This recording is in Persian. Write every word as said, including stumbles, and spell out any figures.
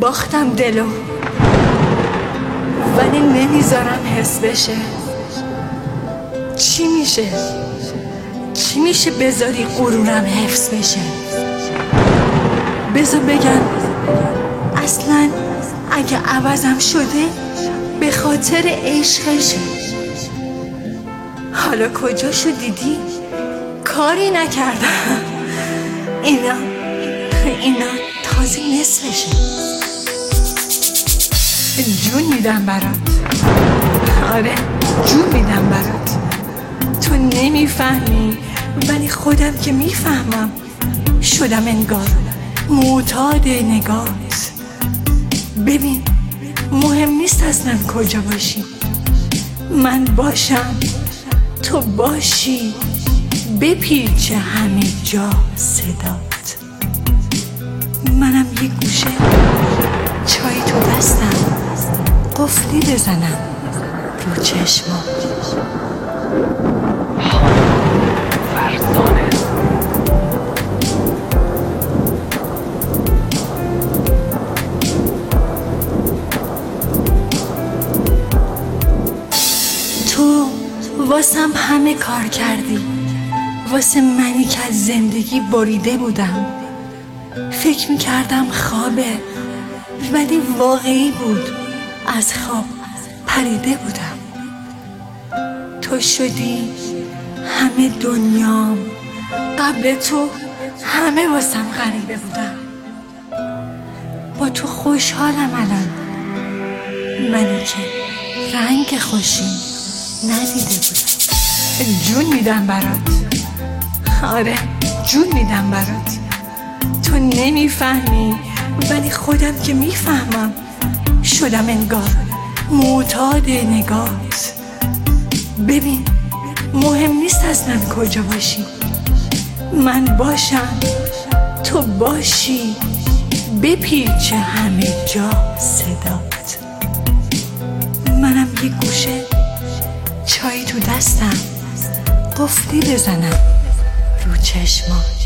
باختم دلو ولی نمیذارم حس بشه. چی میشه؟ چی میشه بذاری غرورم حفظ بشه؟ بذار بگم اصلا اگه عوضم شده به خاطر عشقشه. حالا کجاشو دیدی؟ کاری نکردم. اینا اینا تازه نصفشه. جون میدم برات، آره جون میدم برات. تو نمیفهمی ولی خودم که میفهمم. شدم انگار معتاد نگات. ببین مهم نیست اصلا کجا باشی، من باشم تو باشی، بپیچه همه جا صدات. منم یه گوشه چای تو دستم، قفلی بزنم رو چشمات. فرزانه تو واسم همه کار کردی، واسه منی که از زندگی بریده بودم. فکر میکردم خوابه ولی واقعی بود، از خواب پریده بودم. تو شدی همه دنیام، قبل تو همه واسم غریبه بودم. با تو خوشحالم الان، منی که رنگ خوشی ندیده بودم. جون میدم برات، آره جون میدم برات. تو نمیفهمی ولی خودم که میفهمم. شدم انگار معتاد نگات. ببین مهم نیست اصلا کجا باشی، من باشم تو باشی، بپیچه همه جا صدات. منم یه گوشه چای تو دستم، قفلی بزنم رو چشمات.